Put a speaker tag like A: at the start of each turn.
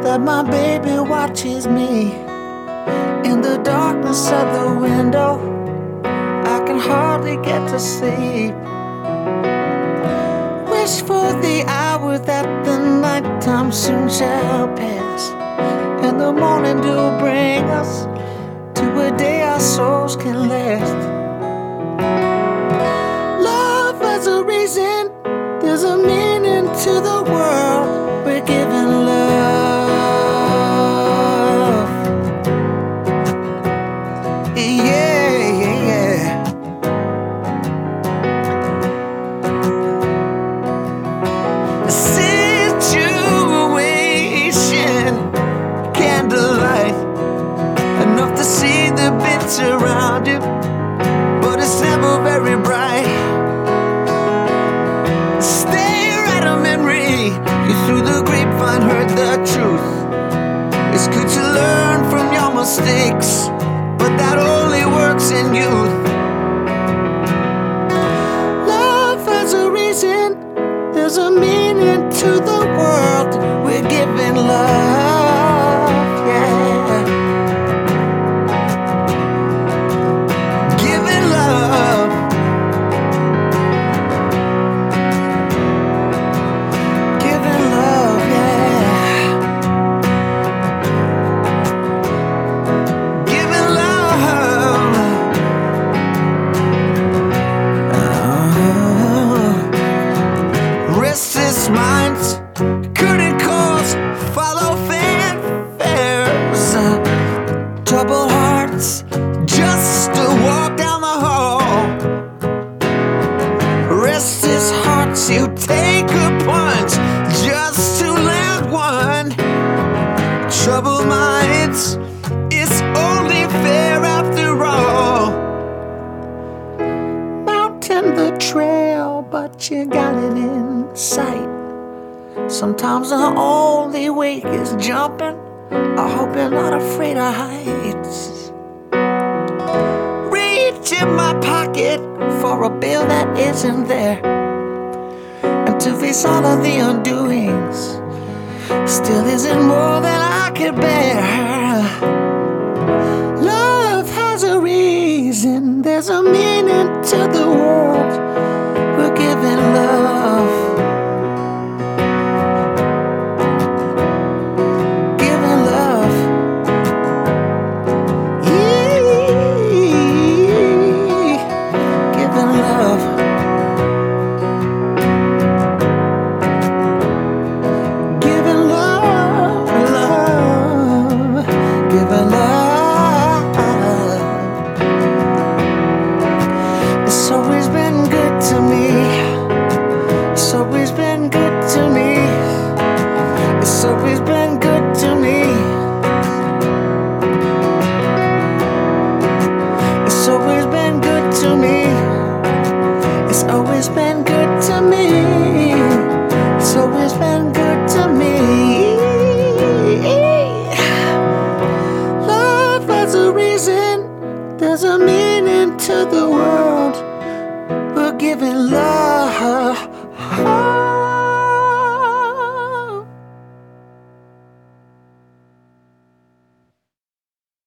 A: that my baby watches me. In the darkness of the window, I can hardly get to sleep. Wish for the hour that the nighttime soon shall pass, and the morning will bring us to a day our souls can last. Love has a reason, there's a meaning to the world. We're giving love. Yeah, yeah, yeah. Situation, candlelight, enough to see the bits around you, but it's never very bright. Stare at a memory, you through the grapevine heard the truth. It's good to learn from your mistakes, but that only works in youth. Love has a reason, there's a meaning to the world. We're giving love, yeah. Giving love. Giving love, yeah. Giving love. Restless minds, curtain calls, follow fanfares. Troubled hearts, just to walk down the hall. Restless hearts, you take a punch just to land one. Troubled minds, it's only fair after all. Mountain the trail, but you got it in sight. Sometimes the only way is jumping. I hope you're not afraid of heights. Reach in my pocket for a bill that isn't there, and to face all of the undoings still isn't more than I could bear. Love has a reason, there's a meaning to the world. We're giving love. It's always been good to me. It's always been good to me. It's always been good to me. It's always been good to me. It's always been good to me. It's always been good to me. Love has a reason, there's a meaning to the world. We're giving love.